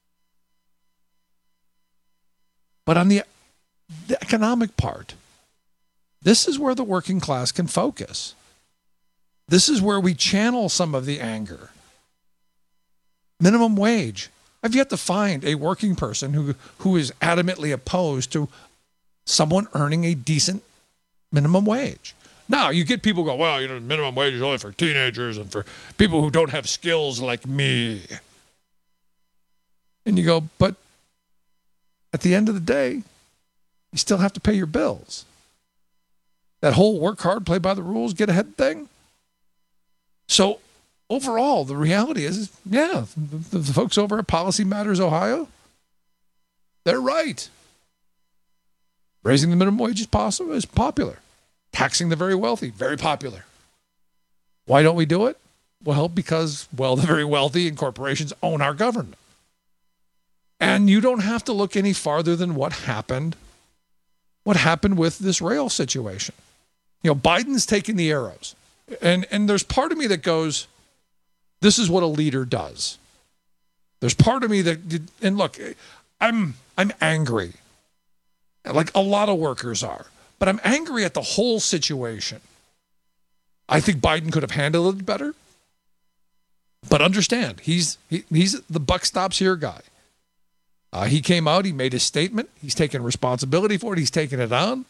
But on the the economic part, this is where the working class can focus. This is where we channel some of the anger. Minimum wage. I've yet to find a working person who, who is adamantly opposed to someone earning a decent minimum wage. Now, you get people go, well, you know, minimum wage is only for teenagers and for people who don't have skills like me. And you go, but at the end of the day, you still have to pay your bills. That whole work hard, play by the rules, get ahead thing. So overall, the reality is, is yeah, the, the folks over at Policy Matters Ohio, they're right. Raising the minimum wage is possible, is popular. Taxing the very wealthy, very popular. Why don't we do it? Well, because, well, the very wealthy and corporations own our government. And you don't have to look any farther than what happened, what happened with this rail situation. You know, Biden's taking the arrows. And and there's part of me that goes, this is what a leader does. There's part of me that, and look, I'm I'm angry, like a lot of workers are, but I'm angry at the whole situation. I think Biden could have handled it better, but understand, he's he, he's the buck stops here guy. Uh, he came out, he made his statement, he's taken responsibility for it, he's taken it on.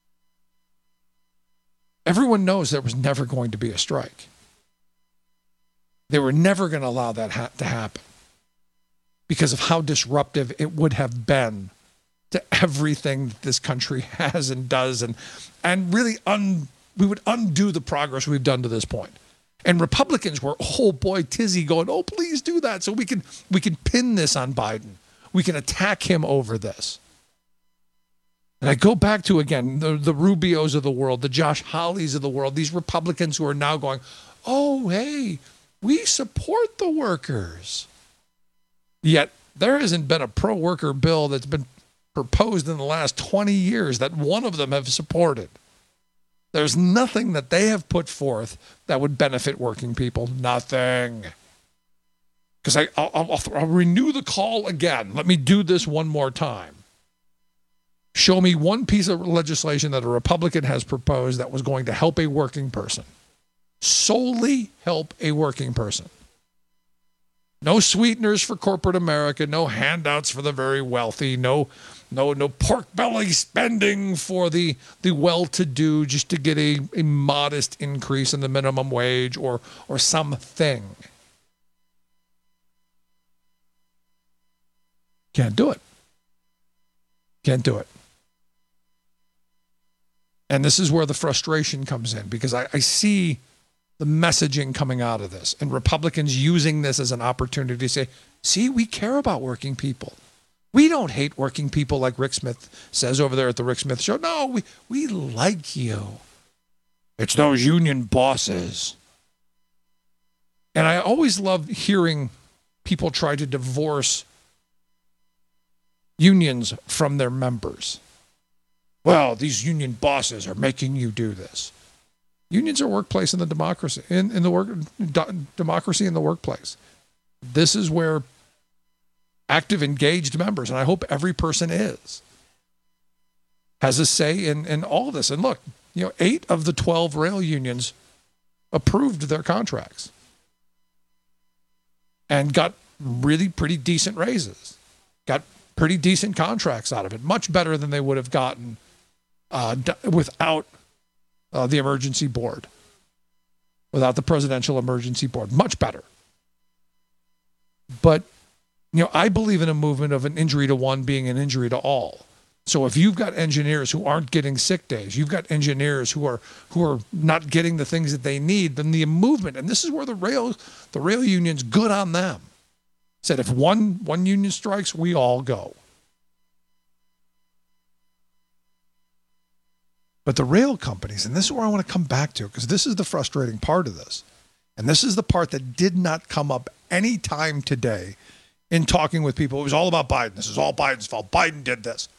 Everyone knows there was never going to be a strike. They were never going to allow that ha- to happen because of how disruptive it would have been to everything that this country has and does, and and really un, we would undo the progress we've done to this point. And Republicans were, oh boy, tizzy, going, oh, please do that so we can we can pin this on Biden. We can attack him over this. And I go back to, again, the, the Rubios of the world, the Josh Hawleys of the world, these Republicans who are now going, oh, hey, we support the workers. Yet there hasn't been a pro-worker bill that's been proposed in the last twenty years that one of them have supported. There's nothing that they have put forth that would benefit working people. Nothing. Because I, I'll, I'll, I'll renew the call again. Let me do this one more time. Show me one piece of legislation that a Republican has proposed that was going to help a working person. Solely help a working person. No sweeteners for corporate America, no handouts for the very wealthy, no no no pork belly spending for the, the well-to-do just to get a, a modest increase in the minimum wage or or something. Can't do it. Can't do it. And this is where the frustration comes in, because I, I see the messaging coming out of this and Republicans using this as an opportunity to say, see, we care about working people. We don't hate working people like Rick Smith says over there at the Rick Smith Show. No, we, we like you. It's those union bosses. And I always love hearing people try to divorce unions from their members. Well, these union bosses are making you do this. Unions are workplace in the democracy, in, in the work democracy in the workplace. This is where active, engaged members, and I hope every person is, has a say in, in all of this. And look, you know, eight of the twelve rail unions approved their contracts and got really pretty decent raises, got pretty decent contracts out of it, much better than they would have gotten uh, d- without uh, the emergency board, without the presidential emergency board, much better. But, you know, I believe in a movement of an injury to one being an injury to all. So if you've got engineers who aren't getting sick days, you've got engineers who are who are not getting the things that they need, then the movement, and this is where the rail the rail union's good on them, said if one one union strikes, we all go. But the rail companies, and this is where I want to come back to, because this is the frustrating part of this, and this is the part that did not come up any time today in talking with people. It was all about Biden. This is all Biden's fault. Biden did this.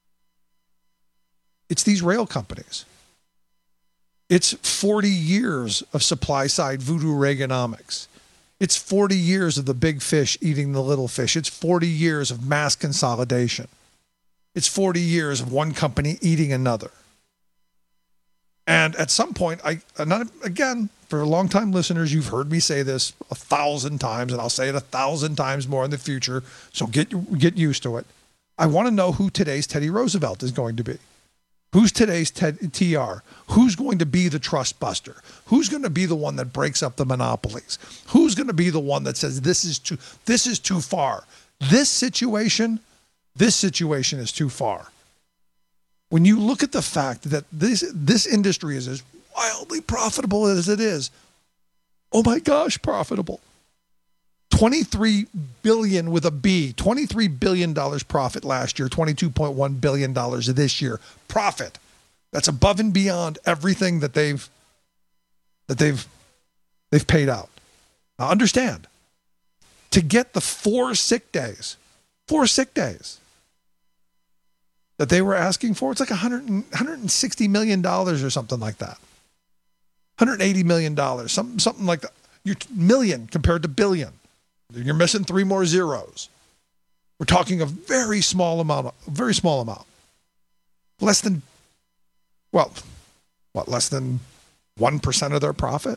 It's these rail companies. It's forty years of supply-side voodoo Reaganomics. It's forty years of the big fish eating the little fish. It's forty years of mass consolidation. It's forty years of one company eating another. And at some point, I not, again, for long-time listeners, you've heard me say this a thousand times, and I'll say it a thousand times more in the future, so get get used to it. I want to know who today's Teddy Roosevelt is going to be. Who's today's T R? Who's going to be the trust buster? Who's going to be the one that breaks up the monopolies? Who's going to be the one that says this is too this is too far? This situation, this situation is too far. When you look at the fact that this this industry is as wildly profitable as it is, oh my gosh, profitable. twenty-three billion dollars with a B, twenty-three billion dollars profit last year, twenty-two point one billion dollars this year. Profit. That's above and beyond everything that they've that they've they've paid out. Now understand, to get the four sick days, four sick days that they were asking for, it's like one hundred, one hundred sixty million dollars or something like that. one hundred eighty million dollars, something, something like that. You're million compared to billion. You're missing three more zeros. We're talking a very small amount, a very small amount. Less than, well, what, less than one percent of their profit?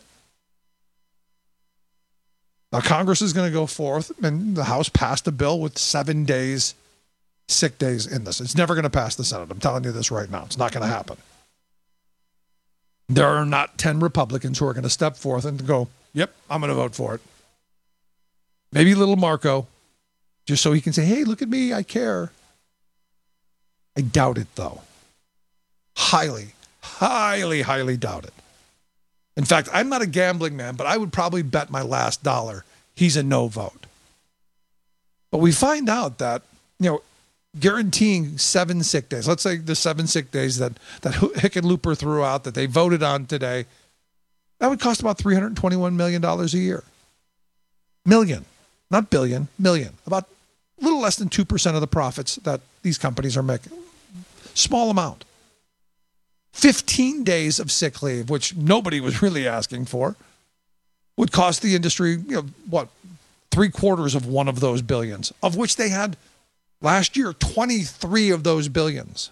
Now, Congress is going to go forth, and the House passed a bill with seven days, sick days in this. It's never going to pass the Senate. I'm telling you this right now. It's not going to happen. There are not ten Republicans who are going to step forth and go, yep, I'm going to vote for it. Maybe little Marco, just so he can say, hey, look at me, I care. I doubt it, though. Highly, highly, highly doubt it. In fact, I'm not a gambling man, but I would probably bet my last dollar he's a no vote. But we find out that, you know, guaranteeing seven sick days, let's say the seven sick days that, that Hickenlooper threw out that they voted on today, that would cost about three hundred twenty-one million dollars a year. Million. Not billion, million. About a little less than two percent of the profits that these companies are making. Small amount. fifteen days of sick leave, which nobody was really asking for, would cost the industry, you know, what, three quarters of one of those billions, of which they had last year twenty-three of those billions.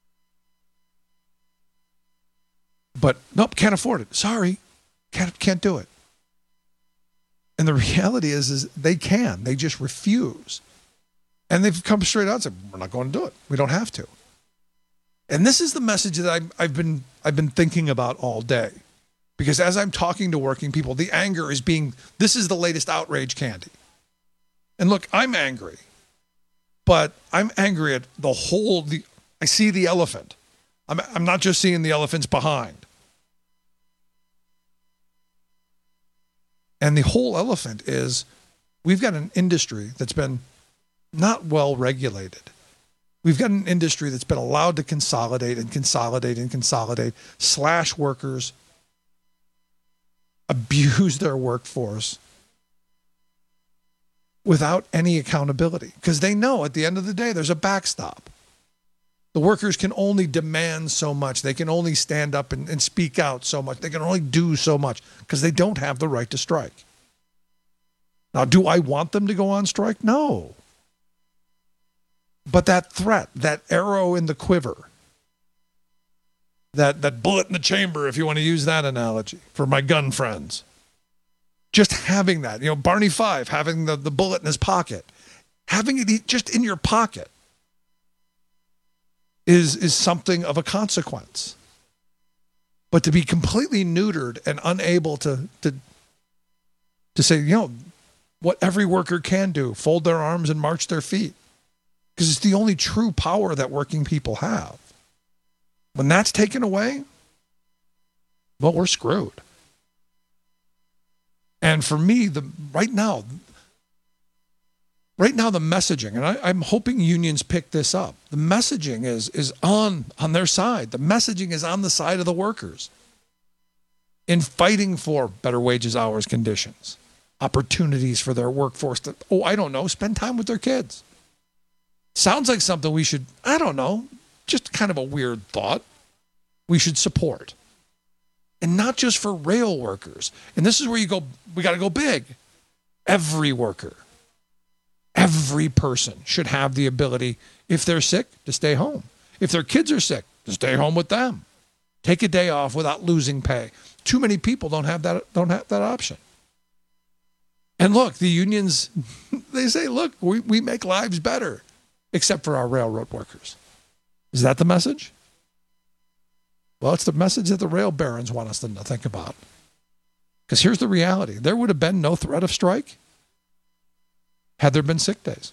But nope, can't afford it. Sorry, can't can't do it. And the reality is, is they can. They just refuse. And they've come straight out and said, we're not going to do it. We don't have to. And this is the message that I've, I've been I've been thinking about all day. Because as I'm talking to working people, the anger is being, this is the latest outrage candy. And look, I'm angry. But I'm angry at the whole, the, I see the elephant. I'm, I'm not just seeing the elephants behind. And the whole elephant is we've got an industry that's been not well regulated. We've got an industry that's been allowed to consolidate and consolidate and consolidate, slash workers, abuse their workforce without any accountability. Because they know at the end of the day, there's a backstop. The workers can only demand so much. They can only stand up and, and speak out so much. They can only do so much because they don't have the right to strike. Now, do I want them to go on strike? No. But that threat, that arrow in the quiver, that, that bullet in the chamber, if you want to use that analogy, for my gun friends. Just having that, you know, Barney Fife, having the, the bullet in his pocket, having it just in your pocket is, is something of a consequence. But to be completely neutered and unable to, to, to say, you know, what every worker can do, fold their arms and march their feet, because it's the only true power that working people have. When that's taken away, well, we're screwed. And for me, the right now, right now the messaging, and I, I'm hoping unions pick this up. The messaging is is on on their side. The messaging is on the side of the workers in fighting for better wages, hours, conditions, opportunities for their workforce to, oh, I don't know, spend time with their kids. Sounds like something we should, I don't know, just kind of a weird thought, we should support. And not just for rail workers. And this is where you go, we got to go big. Every worker, every person should have the ability, if they're sick, to stay home. If their kids are sick, to stay home with them. Take a day off without losing pay. Too many people don't have that, don't have that option. And look, the unions, they say, look, we, we make lives better, except for our railroad workers. Is that the message? Well, it's the message that the rail barons want us to think about. Because here's the reality. There would have been no threat of strike had there been sick days.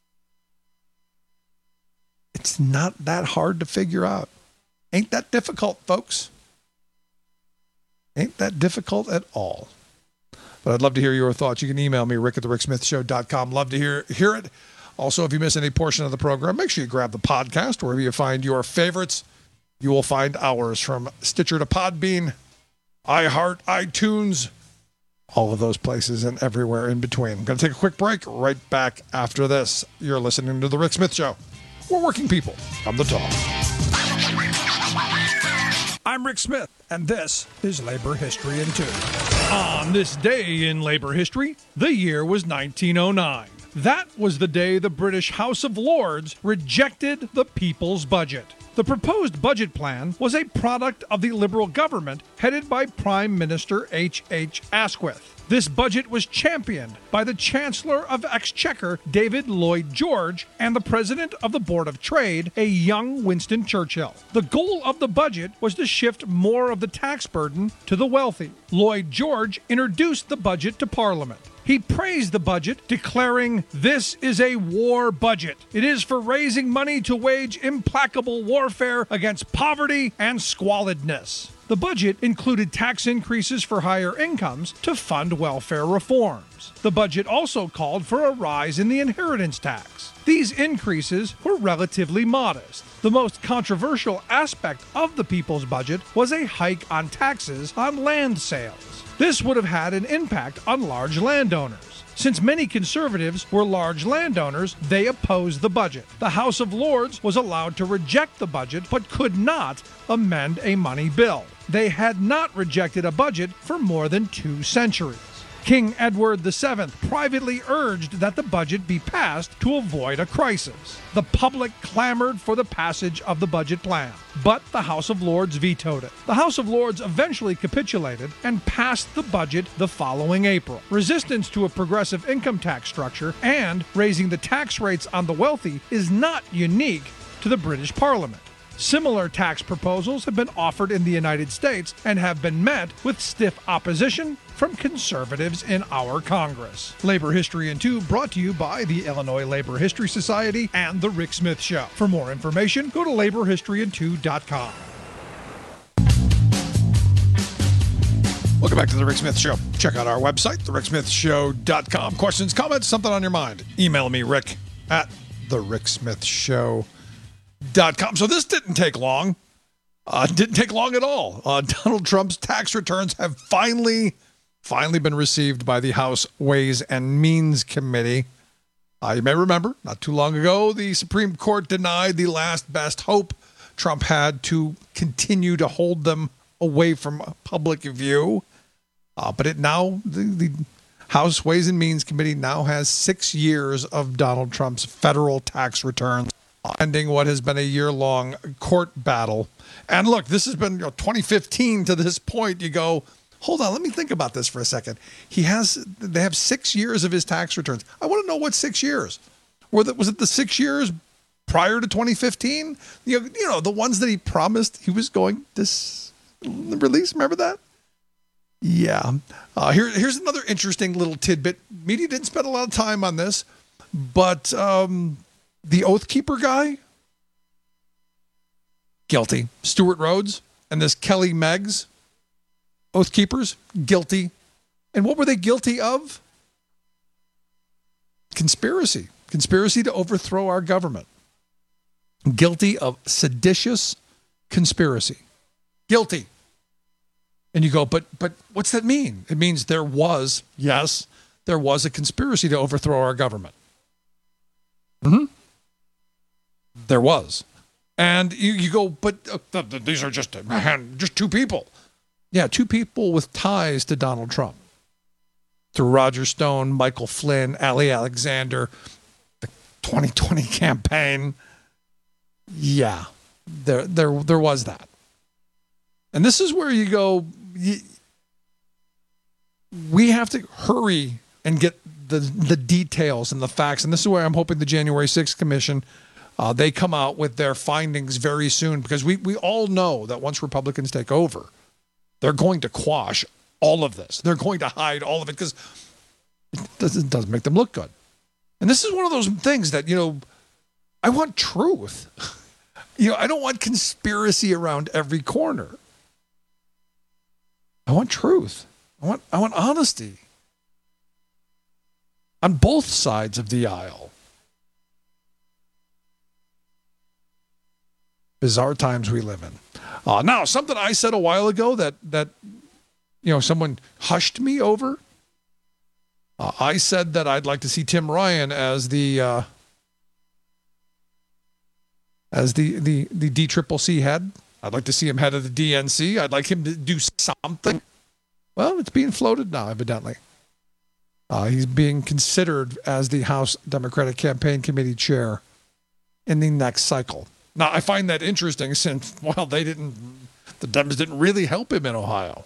It's not that hard to figure out. Ain't that difficult, folks? Ain't that difficult at all. But I'd love to hear your thoughts. You can email me, rick at the rick smith show dot com. Love to hear, hear it. Also, if you miss any portion of the program, make sure you grab the podcast wherever you find your favorites. You will find ours from Stitcher to Podbean, iHeart, iTunes, all of those places and everywhere in between. I'm going to take a quick break. Right back after this. You're listening to The Rick Smith Show. We're working people. Come to talk. I'm Rick Smith, and this is Labor History in Two. On this day in labor history, the year was nineteen oh nine. That was the day the British House of Lords rejected the People's Budget. The proposed budget plan was a product of the Liberal government headed by Prime Minister H H Asquith. This budget was championed by the Chancellor of Exchequer, David Lloyd George, and the President of the Board of Trade, a young Winston Churchill. The goal of the budget was to shift more of the tax burden to the wealthy. Lloyd George introduced the budget to Parliament. He praised the budget, declaring, "This is a war budget. It is for raising money to wage implacable warfare against poverty and squalidness." The budget included tax increases for higher incomes to fund welfare reforms. The budget also called for a rise in the inheritance tax. These increases were relatively modest. The most controversial aspect of the People's Budget was a hike on taxes on land sales. This would have had an impact on large landowners. Since many conservatives were large landowners, they opposed the budget. The House of Lords was allowed to reject the budget, but could not amend a money bill. They had not rejected a budget for more than two centuries. King Edward the Seventh privately urged that the budget be passed to avoid a crisis. The public clamored for the passage of the budget plan, but the House of Lords vetoed it. The House of Lords eventually capitulated and passed the budget the following April. Resistance to a progressive income tax structure and raising the tax rates on the wealthy is not unique to the British Parliament. Similar tax proposals have been offered in the United States and have been met with stiff opposition from conservatives in our Congress. Labor History in Two brought to you by the Illinois Labor History Society and The Rick Smith Show. For more information, go to labor history in two dot com. Welcome back to The Rick Smith Show. Check out our website, the rick smith show dot com. Questions, comments, something on your mind. Email me, Rick, at the rick smith show dot com. So this didn't take long. Uh, didn't take long at all. Uh, Donald Trump's tax returns have finally, finally been received by the House Ways and Means Committee. Uh, you may remember, not too long ago, the Supreme Court denied the last best hope Trump had to continue to hold them away from public view. Uh, but it now, the, the House Ways and Means Committee now has six years of Donald Trump's federal tax returns ending what has been a year-long court battle. And look, this has been you know, twenty fifteen to this point. You go, hold on, let me think about this for a second. He has, they have six years of his tax returns. I want to know what six years. Were that, was it the six years prior to twenty fifteen? You know, you know, the ones that he promised he was going to s- release. Remember that? Yeah. Uh, here, here's another interesting little tidbit. Media didn't spend a lot of time on this, but um, the Oath Keeper guy, guilty. Stuart Rhodes and this Kelly Meggs, Oath Keepers, guilty. And what were they guilty of? Conspiracy. Conspiracy to overthrow our government. Guilty of seditious conspiracy. Guilty. And you go, but but what's that mean? It means there was, yes, there was a conspiracy to overthrow our government. Mm-hmm. There was. And you, you go, but uh, th- th- these are just, uh, just two people. Yeah, two people with ties to Donald Trump. Through Roger Stone, Michael Flynn, Ali Alexander, the twenty twenty campaign. Yeah, there, there, there was that. And this is where you go, you, we have to hurry and get the, the details and the facts. And this is where I'm hoping the January sixth Commission, uh, they come out with their findings very soon, because we, we all know that once Republicans take over, they're going to quash all of this. They're going to hide all of it because it doesn't, doesn't make them look good. And this is one of those things that, you know, I want truth. You know, I don't want conspiracy around every corner. I want truth. I want I want honesty on both sides of the aisle. Bizarre times we live in. Uh, now, something I said a while ago that that you know someone hushed me over. Uh, I said that I'd like to see Tim Ryan as the uh, as the the the D C C C head. I'd like to see him head of the D N C. I'd like him to do something. Well, it's being floated now, evidently. Uh, he's being considered as the House Democratic Campaign Committee chair in the next cycle. Now, I find that interesting since, well, they didn't, the Dems didn't really help him in Ohio.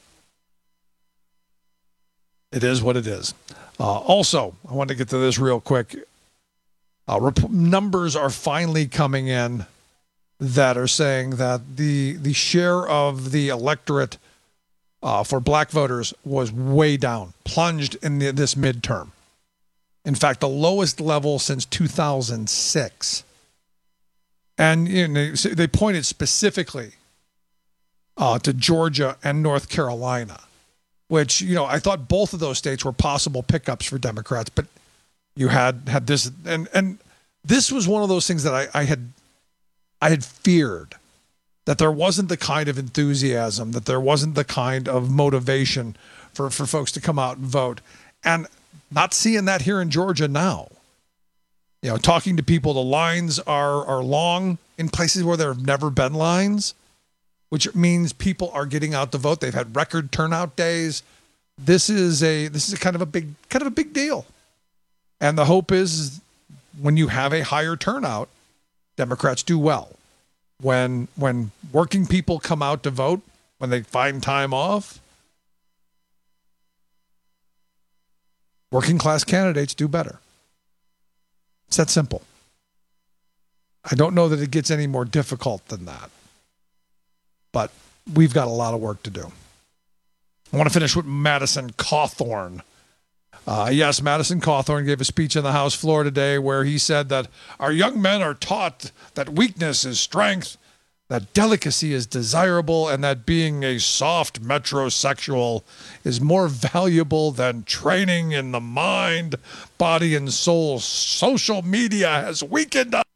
It is what it is. Uh, also, I want to get to this real quick. Uh, rep- numbers are finally coming in that are saying that the the share of the electorate uh, for black voters was way down, plunged in the, this midterm. In fact, the lowest level since two thousand six. And you know, they pointed specifically uh, to Georgia and North Carolina, which, you know, I thought both of those states were possible pickups for Democrats, but you had had this, and and this was one of those things that I, I had I had feared, that there wasn't the kind of enthusiasm, that there wasn't the kind of motivation for, for folks to come out and vote. And not seeing that here in Georgia now. You know, talking to people, the lines are are long in places where there have never been lines, which means people are getting out to vote. They've had record turnout days. This is a this is a kind of a big kind of a big deal. And the hope is when you have a higher turnout, Democrats do well. When when working people come out to vote, when they find time off, working class candidates do better. It's that simple. I don't know that it gets any more difficult than that. But we've got a lot of work to do. I want to finish with Madison Cawthorn. Uh, yes, Madison Cawthorn gave a speech in the House floor today where he said that our young men are taught that weakness is strength, that delicacy is desirable, and that being a soft metrosexual is more valuable than training in the mind, body, and soul. Social media has weakened us.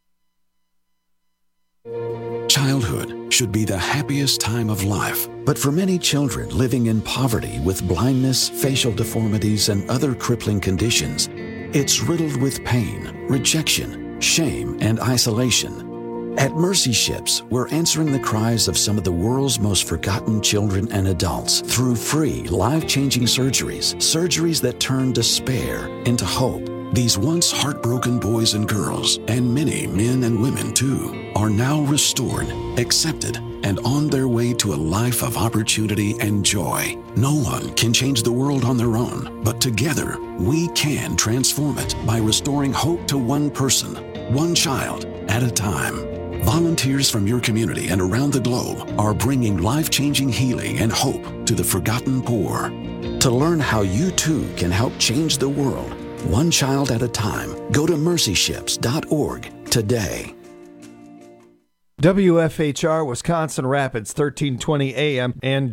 Childhood should be the happiest time of life, but for many children living in poverty with blindness, facial deformities, and other crippling conditions, it's riddled with pain, rejection, shame, and isolation. At Mercy Ships, we're answering the cries of some of the world's most forgotten children and adults through free, life-changing surgeries, surgeries that turn despair into hope. These once heartbroken boys and girls, and many men and women too, are now restored, accepted, and on their way to a life of opportunity and joy. No one can change the world on their own, but together we can transform it by restoring hope to one person, one child at a time. Volunteers from your community and around the globe are bringing life-changing healing and hope to the forgotten poor. To learn how you too can help change the world, one child at a time, go to mercy ships dot org today. W F H R Wisconsin Rapids, thirteen twenty A M and